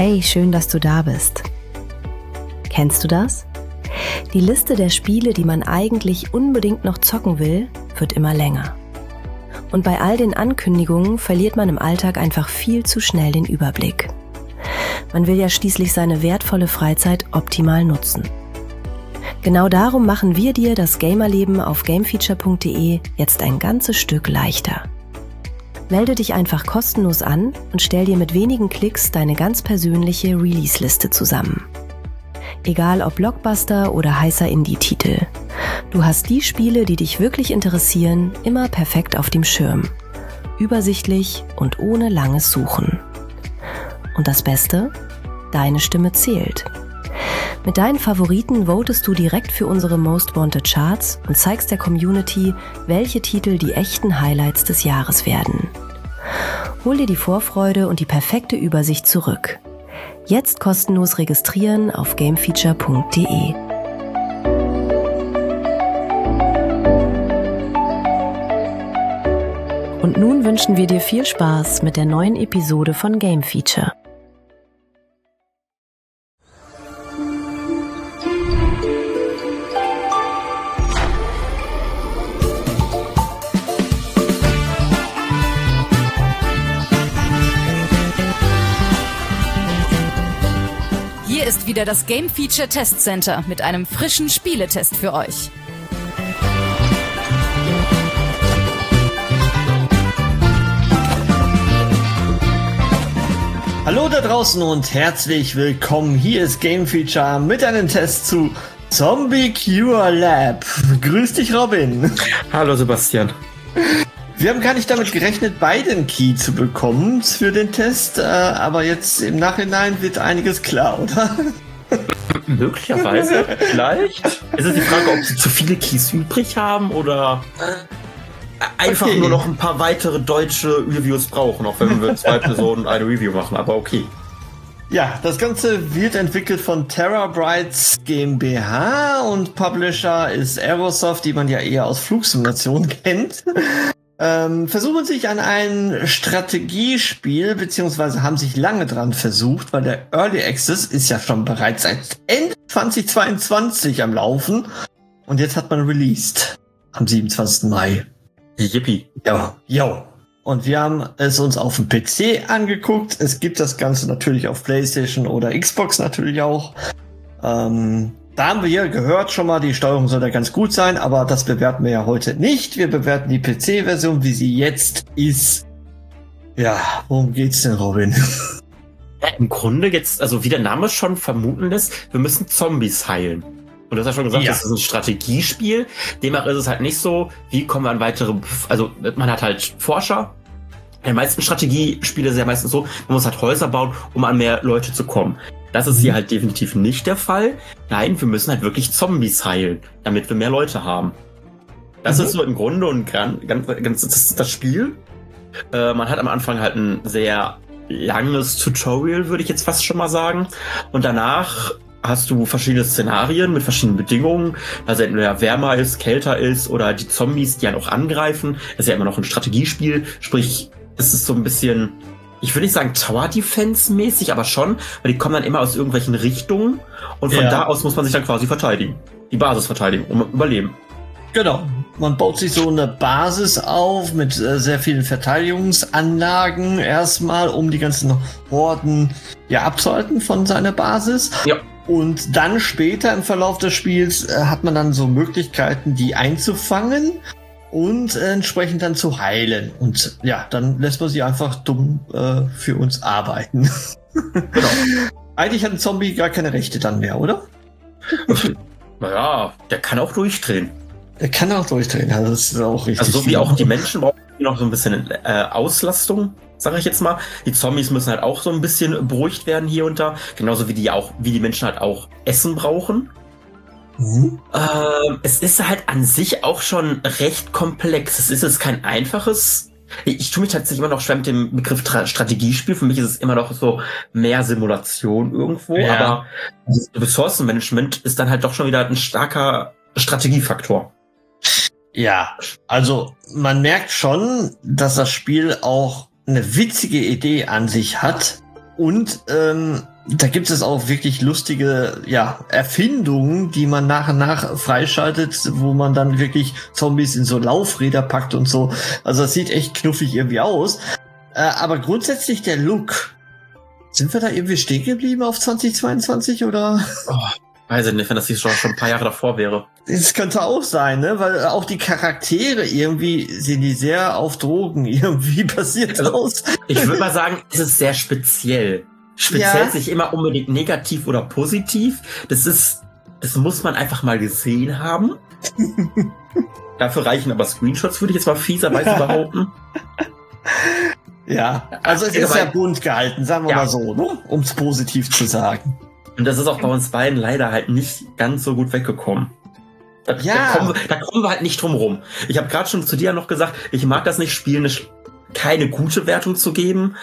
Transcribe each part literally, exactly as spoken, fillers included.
Hey, schön, dass du da bist. Kennst du das? Die Liste der Spiele, die man eigentlich unbedingt noch zocken will, wird immer länger. Und bei all den Ankündigungen verliert man im Alltag einfach viel zu schnell den Überblick. Man will ja schließlich seine wertvolle Freizeit optimal nutzen. Genau darum machen wir dir das Gamerleben auf gamefeature punkt de jetzt ein ganzes Stück leichter. Melde dich einfach kostenlos an und stell dir mit wenigen Klicks deine ganz persönliche Release-Liste zusammen. Egal ob Blockbuster oder heißer Indie-Titel. Du hast die Spiele, die dich wirklich interessieren, immer perfekt auf dem Schirm. Übersichtlich und ohne langes Suchen. Und das Beste? Deine Stimme zählt. Mit deinen Favoriten votest du direkt für unsere Most Wanted Charts und zeigst der Community, welche Titel die echten Highlights des Jahres werden. Hol dir die Vorfreude und die perfekte Übersicht zurück. Jetzt kostenlos registrieren auf gamefeature punkt de. Und nun wünschen wir dir viel Spaß mit der neuen Episode von Game Feature. Hier ist wieder das Game Feature Test Center mit einem frischen Spieletest für euch. Hallo da draußen und herzlich willkommen. Hier ist Game Feature mit einem Test zu Zombie Cure Lab. Grüß dich, Robin. Hallo, Sebastian. Wir haben gar nicht damit gerechnet, beiden Key zu bekommen für den Test, äh, aber jetzt im Nachhinein wird einiges klar, oder? Möglicherweise, vielleicht. Es ist die Frage, ob sie zu viele Keys übrig haben oder einfach okay. Nur noch ein paar weitere deutsche Reviews brauchen, auch wenn wir zwei Personen eine Review machen, aber okay. Ja, das Ganze wird entwickelt von Terabytes GmbH und Publisher ist Aerosoft, die man ja eher aus Flugsimulationen kennt. Ähm, versuchen sich an ein Strategiespiel, beziehungsweise haben sich lange dran versucht, weil der Early Access ist ja schon bereits seit Ende zweitausendzweiundzwanzig am Laufen und jetzt hat man released am siebenundzwanzigsten Mai. Yippie. Ja, ja. Und wir haben es uns auf dem P C angeguckt. Es gibt das Ganze natürlich auf PlayStation oder Xbox natürlich auch. Ähm, Da haben wir hier gehört schon mal, die Steuerung soll da ganz gut sein, aber das bewerten wir ja heute nicht. Wir bewerten die P C-Version, wie sie jetzt ist. Ja, worum geht's denn, Robin? Ja, im Grunde jetzt, also wie der Name schon vermuten lässt, wir müssen Zombies heilen. Und du hast ja schon gesagt, ja. Das ist ein Strategiespiel. Demnach ist es halt nicht so, wie kommen wir an weitere, also man hat halt Forscher. In den meisten Strategiespiele ist es ja meistens so, man muss halt Häuser bauen, um an mehr Leute zu kommen. Das ist hier halt definitiv nicht der Fall. Nein, wir müssen halt wirklich Zombies heilen, damit wir mehr Leute haben. Das mhm. ist so im Grunde und ganz, ganz, ganz das, das Spiel. Äh, man hat am Anfang halt ein sehr langes Tutorial, würde ich jetzt fast schon mal sagen. Und danach hast du verschiedene Szenarien mit verschiedenen Bedingungen. Also entweder wärmer ist, kälter ist oder die Zombies, die einen auch angreifen. Das ist ja immer noch ein Strategiespiel. Sprich, es ist so ein bisschen... Ich würde nicht sagen Tower-Defense-mäßig, aber schon, weil die kommen dann immer aus irgendwelchen Richtungen und von ja. da aus muss man sich dann quasi verteidigen. Die Basis verteidigen, um überleben. Genau. Man baut sich so eine Basis auf mit äh, sehr vielen Verteidigungsanlagen erstmal, um die ganzen Horden ja abzuhalten von seiner Basis. Ja. Und dann später im Verlauf des Spiels äh, hat man dann so Möglichkeiten, die einzufangen und äh, entsprechend dann zu heilen. Und ja, dann lässt man sie einfach dumm äh, für uns arbeiten. Genau. Eigentlich hat ein Zombie gar keine Rechte dann mehr, oder? Naja, der kann auch durchdrehen. Der kann auch durchdrehen, also das ist auch richtig. Also so wie auch die Menschen brauchen noch so ein bisschen äh, Auslastung, sage ich jetzt mal. Die Zombies müssen halt auch so ein bisschen beruhigt werden hier und da. Genauso wie die auch, wie die Menschen halt auch Essen brauchen. Mhm. Ähm, es ist halt an sich auch schon recht komplex. Es ist jetzt kein einfaches. Ich, ich tue mich tatsächlich immer noch schwer mit dem Begriff Tra- Strategiespiel. Für mich ist es immer noch so mehr Simulation irgendwo. Ja. Aber das Ressourcenmanagement ist dann halt doch schon wieder ein starker Strategiefaktor. Ja, also man merkt schon, dass das Spiel auch eine witzige Idee an sich hat. Und ähm, da gibt es auch wirklich lustige, ja, Erfindungen, die man nach und nach freischaltet, wo man dann wirklich Zombies in so Laufräder packt und so. Also das sieht echt knuffig irgendwie aus. Äh, aber grundsätzlich der Look. Sind wir da irgendwie stehen geblieben auf zwanzig zweiundzwanzig oder? Oh, weiß ich nicht, wenn das hier schon, schon ein paar Jahre davor wäre. Das könnte auch sein, ne? Weil auch die Charaktere irgendwie sehen die sehr auf Drogen irgendwie basiert also, aus. Ich würde mal sagen, es ist sehr speziell. Speziell ja. Nicht immer unbedingt negativ oder positiv. Das ist, das muss man einfach mal gesehen haben. Dafür reichen aber Screenshots, würde ich jetzt mal fieserweise behaupten. Ja, also es ist ja bunt gehalten, sagen wir ja. mal so, ne? Um es positiv zu sagen. Und das ist auch bei uns beiden leider halt nicht ganz so gut weggekommen. Da, ja. da, kommen, wir, da kommen wir halt nicht drum rum. Ich habe gerade schon zu dir noch gesagt, ich mag das nicht spielen, keine gute Wertung zu geben.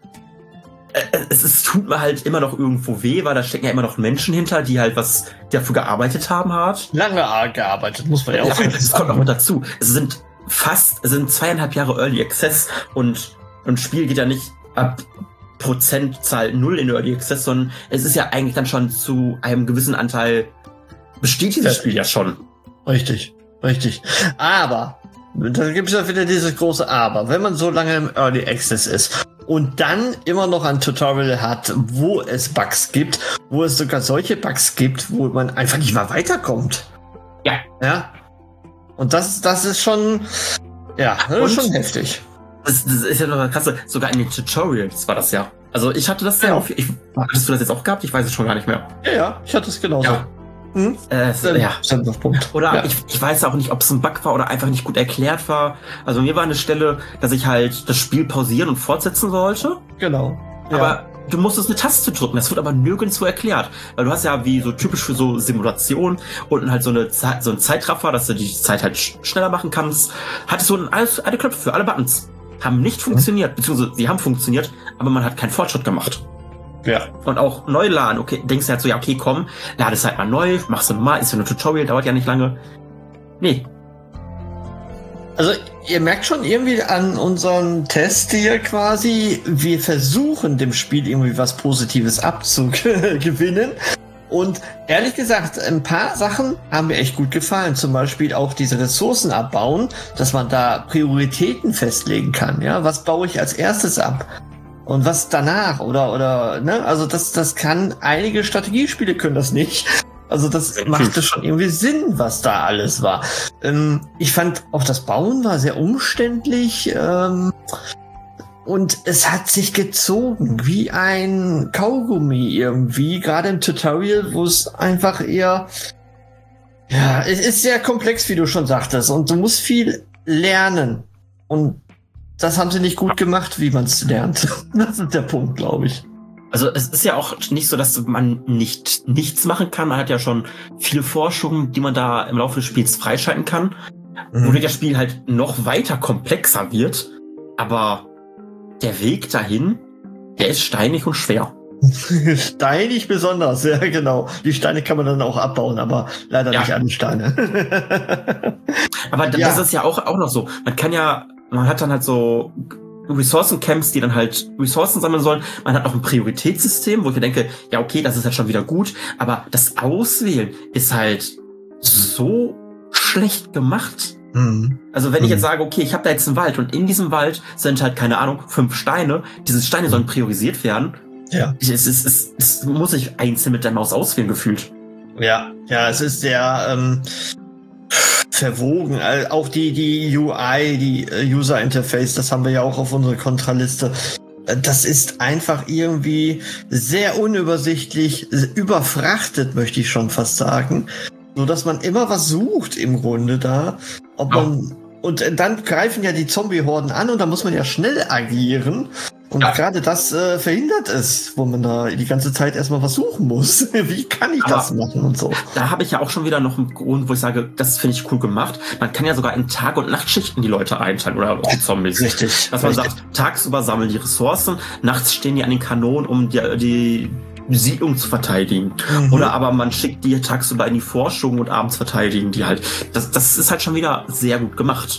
Es, es tut mir halt immer noch irgendwo weh, weil da stecken ja immer noch Menschen hinter, die halt was dafür gearbeitet haben hart. Lange gearbeitet, muss man ja auch sagen. Das kommt auch mit dazu. Es sind fast, es sind zweieinhalb Jahre Early Access und ein Spiel geht ja nicht ab Prozentzahl null in Early Access, sondern es ist ja eigentlich dann schon zu einem gewissen Anteil besteht dieses Spiel ja schon. Richtig, richtig. Aber, da gibt es ja wieder dieses große Aber. Wenn man so lange im Early Access ist und dann immer noch ein Tutorial hat, wo es Bugs gibt, wo es sogar solche Bugs gibt, wo man einfach nicht mal weiterkommt. Ja. Ja. Und das, das ist schon, ja, das ist schon heftig. Das, das ist ja noch krass, sogar in den Tutorials war das ja. Also ich hatte das ja auch, ich, hattest du das jetzt auch gehabt? Ich weiß es schon gar nicht mehr. Ja, ja, ich hatte es genauso. Ja. Hm? Äh, Sen- ja. Sensorpunkt. Oder ja. ich, ich weiß auch nicht, ob es ein Bug war oder einfach nicht gut erklärt war. Also mir war eine Stelle, dass ich halt das Spiel pausieren und fortsetzen sollte. Genau. Ja. Aber du musstest eine Taste drücken, das wird aber nirgendwo erklärt. Weil du hast ja wie so typisch für so Simulationen unten halt so eine Zeit, so ein Zeitraffer, dass du die Zeit halt sch- schneller machen kannst. Hattest so ein, alles, alle Knöpfe für alle Buttons. Haben nicht funktioniert, beziehungsweise sie haben funktioniert, aber man hat keinen Fortschritt gemacht. Ja. Und auch neu laden, okay, denkst du halt so, ja, okay, komm, lade es halt mal neu, machst du normal, ist ja nur ein Tutorial, dauert ja nicht lange. Nee. Also, ihr merkt schon irgendwie an unserem Test hier quasi, wir versuchen dem Spiel irgendwie was Positives abzugewinnen. Und ehrlich gesagt, ein paar Sachen haben mir echt gut gefallen. Zum Beispiel auch diese Ressourcen abbauen, dass man da Prioritäten festlegen kann. Ja, was baue ich als erstes ab? Und was danach? Oder, oder, ne? Also das, das kann, einige Strategiespiele können das nicht. Also das machte schon irgendwie Sinn, was da alles war. Ähm, ich fand auch das Bauen war sehr umständlich. Ähm, Und es hat sich gezogen wie ein Kaugummi irgendwie, gerade im Tutorial, wo es einfach eher, ja, es ist sehr komplex, wie du schon sagtest, und du musst viel lernen. Und das haben sie nicht gut gemacht, wie man es lernt. Das ist der Punkt, glaube ich. Also es ist ja auch nicht so, dass man nicht nichts machen kann. Man hat ja schon viele Forschungen, die man da im Laufe des Spiels freischalten kann, mhm. wodurch das Spiel halt noch weiter komplexer wird. Aber der Weg dahin, der ist steinig und schwer. Steinig besonders, ja genau. Die Steine kann man dann auch abbauen, aber leider ja. nicht alle Steine. Aber das ja. ist ja auch, auch noch so. Man kann ja, man hat dann halt so Ressourcencamps, die dann halt Ressourcen sammeln sollen. Man hat auch ein Prioritätssystem, wo ich denke, ja okay, das ist halt schon wieder gut. Aber das Auswählen ist halt so schlecht gemacht. Mhm. Also wenn mhm. ich jetzt sage, okay, ich habe da jetzt einen Wald und in diesem Wald sind halt, keine Ahnung, fünf Steine. Diese Steine sollen priorisiert werden. Ja. Es, es, es, es, es muss ich einzeln mit der Maus auswählen, gefühlt. Ja, ja, es ist sehr ähm, verwogen. Auch die, die U I, die User Interface, das haben wir ja auch auf unserer Kontraliste. Das ist einfach irgendwie sehr unübersichtlich, überfrachtet, möchte ich schon fast sagen. So dass man immer was sucht im Grunde da. Ob man, oh. Und dann greifen ja die Zombie-Horden an und da muss man ja schnell agieren. Und ja. gerade das äh, verhindert es, wo man da die ganze Zeit erstmal was suchen muss. Wie kann ich Aber das machen und so? Da habe ich ja auch schon wieder noch einen Grund, wo ich sage, das finde ich cool gemacht. Man kann ja sogar in Tag- und Nachtschichten die Leute einteilen oder die Zombies. Richtig. Dass man richtig. sagt, tagsüber sammeln die Ressourcen, nachts stehen die an den Kanonen, um die, die Siedlung zu verteidigen. Mhm. Oder aber man schickt die tagsüber in die Forschung und abends verteidigen die halt. Das, das ist halt schon wieder sehr gut gemacht.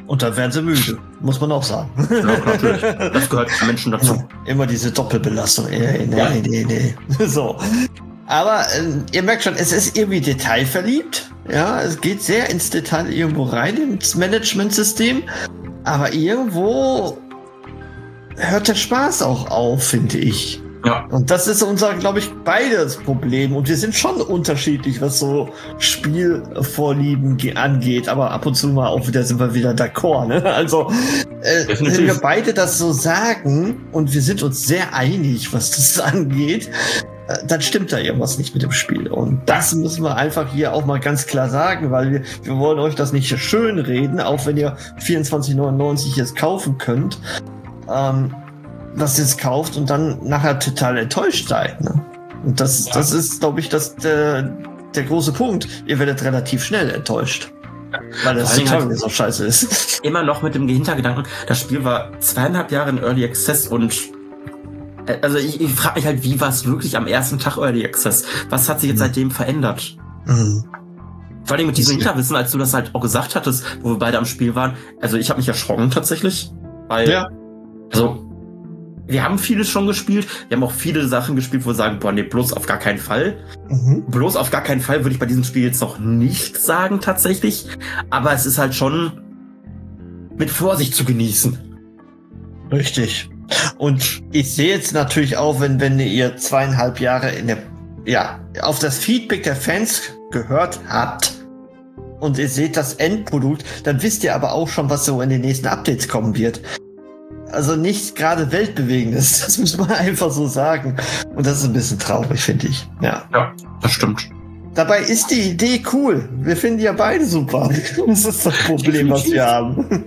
Und dann werden sie müde, muss man auch sagen. Ja, natürlich. Das gehört Menschen dazu. Immer diese Doppelbelastung. Nee, nee, ja. nee, nee. So. Aber äh, ihr merkt schon, es ist irgendwie detailverliebt. Ja, es geht sehr ins Detail irgendwo rein ins Managementsystem. Aber irgendwo hört der Spaß auch auf, finde ich. Ja. Und das ist unser, glaube ich, beides Problem. Und wir sind schon unterschiedlich, was so Spielvorlieben ge- angeht. Aber ab und zu mal auch wieder sind wir wieder d'accord. Ne? Also, äh, wenn wir beide das so sagen und wir sind uns sehr einig, was das angeht, äh, dann stimmt da irgendwas nicht mit dem Spiel. Und das müssen wir einfach hier auch mal ganz klar sagen, weil wir, wir wollen euch das nicht schön reden, auch wenn ihr vierundzwanzig neunundneunzig jetzt kaufen könnt. Ähm, was ihr jetzt kauft und dann nachher total enttäuscht seid. Ne? Und das, ja. das ist, glaube ich, das, der, der große Punkt. Ihr werdet relativ schnell enttäuscht. Weil das total halt so scheiße ist. Immer noch mit dem Hintergedanken, das Spiel war zweieinhalb Jahre in Early Access und also ich, ich frage mich halt, wie war es wirklich am ersten Tag Early Access? Was hat sich jetzt mhm. seitdem verändert? Mhm. Vor allem mit diesem Hinterwissen, als du das halt auch gesagt hattest, wo wir beide am Spiel waren. Also ich habe mich erschrocken tatsächlich. Weil, ja. also wir haben vieles schon gespielt. Wir haben auch viele Sachen gespielt, wo wir sagen, boah, nee, bloß auf gar keinen Fall. Mhm. Bloß auf gar keinen Fall würde ich bei diesem Spiel jetzt noch nicht sagen, tatsächlich. Aber es ist halt schon mit Vorsicht zu genießen. Richtig. Und ich sehe jetzt natürlich auch, wenn, wenn ihr zweieinhalb Jahre in der, ja, auf das Feedback der Fans gehört habt und ihr seht das Endprodukt, dann wisst ihr aber auch schon, was so in den nächsten Updates kommen wird. Also nicht gerade weltbewegendes, das muss man einfach so sagen. Und das ist ein bisschen traurig, finde ich. Ja. Ja, das stimmt. Dabei ist die Idee cool. Wir finden die ja beide super. Das ist das Problem, was wir haben.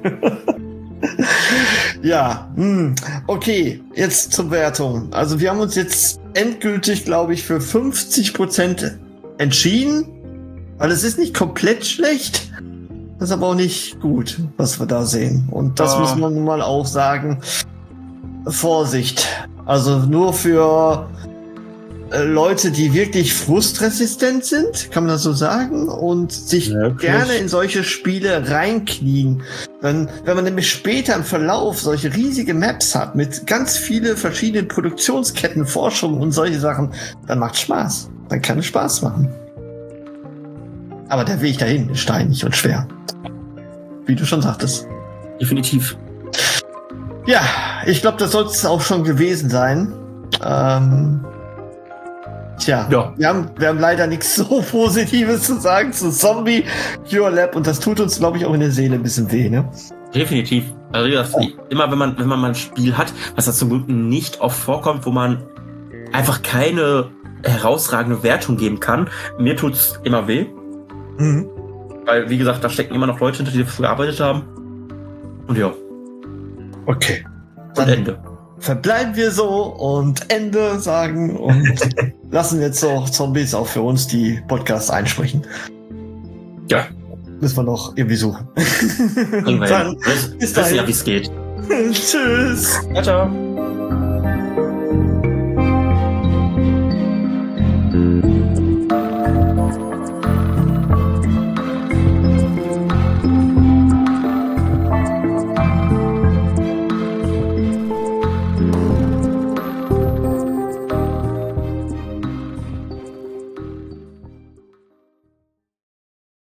Ja, hm. Okay, jetzt zur Wertung. Also wir haben uns jetzt endgültig, glaube ich, für fünfzig Prozent entschieden. Weil es ist nicht komplett schlecht. Das ist aber auch nicht gut, was wir da sehen. Und das oh. muss man nun mal auch sagen. Vorsicht. Also nur für äh, Leute, die wirklich frustresistent sind, kann man das so sagen, und sich Wirklich? gerne in solche Spiele reinknien. Wenn, wenn man nämlich später im Verlauf solche riesige Maps hat, mit ganz vielen verschiedenen Produktionsketten, Forschung und solche Sachen, dann macht Spaß. Dann kann es Spaß machen. Aber der Weg dahin ist steinig und schwer. Wie du schon sagtest. Definitiv. Ja, ich glaube, das soll es auch schon gewesen sein. Ähm, tja, ja. wir, haben, wir haben leider nichts so Positives zu sagen zu Zombie Cure Lab und das tut uns, glaube ich, auch in der Seele ein bisschen weh, ne? Definitiv. Also wie gesagt, oh. immer wenn man, wenn man mal ein Spiel hat, was da zum Glück nicht oft vorkommt, wo man einfach keine herausragende Wertung geben kann, mir tut's immer weh. Mhm. Weil, wie gesagt, da stecken immer noch Leute hinter, die dafür gearbeitet haben. Und ja. Okay. Und Dann Ende. Verbleiben wir so und Ende sagen und lassen jetzt so Zombies auch für uns die Podcasts einsprechen. Ja. Müssen wir noch irgendwie suchen. Dann, bis dahin. Ja, wie es geht. Tschüss. Ciao, ciao.